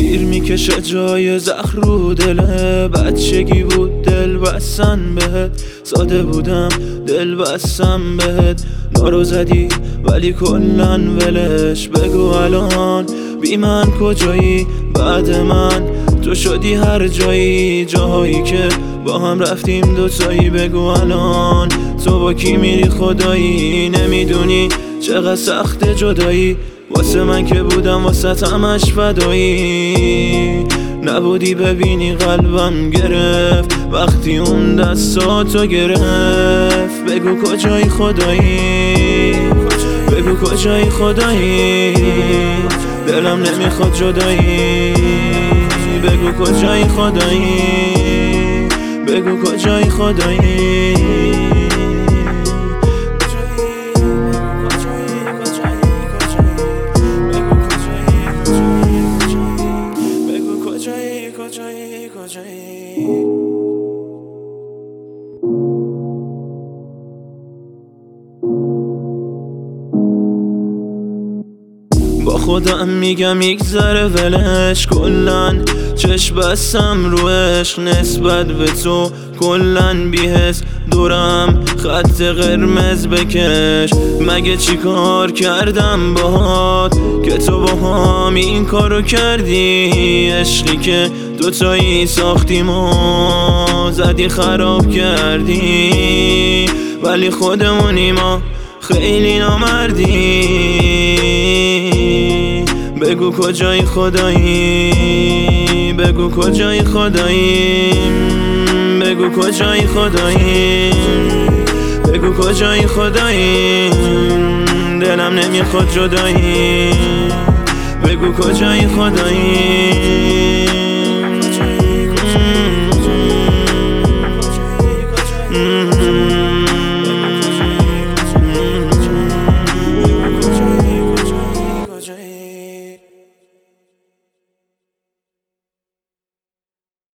تیر میکشه جای زخم رو دله. بچگی بود دل بستن بهت، ساده بودم دل بستم بهت. نارو زدی ولی کلن ولش. بگو الان بی من کجایی؟ بعد من تو شدی هر جایی، جاهایی که با هم رفتیم دوتایی. بگو الان تو با کی میری خدایی؟ نمیدونی چقدر سخت جدایی، واسه من که بودم واسه همش فدایی. نبودی ببینی قلبم گرفت وقتی اون دستاتو گرفت. بگو کجایی خدایی؟ بگو کجایی خدایی؟ دلم نمیخواد جدایی. بگو کجایی خدایی؟ بگو کجایی خدایی؟ با خودم میگم یک ذره ولش. کلن چشم بستم رو عشق نسبت به تو، کلن بی‌حس دورم خط قرمز بکش. مگه چی کار کردم باهات که تو با هم این کارو کردی؟ عشقی که دوتایی ساختیم و زدی خراب کردی، ولی خودمونی ما خیلی نامردی. بگو کجایی خدایی؟ بگو کجایی خدایی؟ بگو کجایی خدایی؟ بگو کجایی خدایی؟ دلم نمیخواد جدایی. بگو کجایی خدایی؟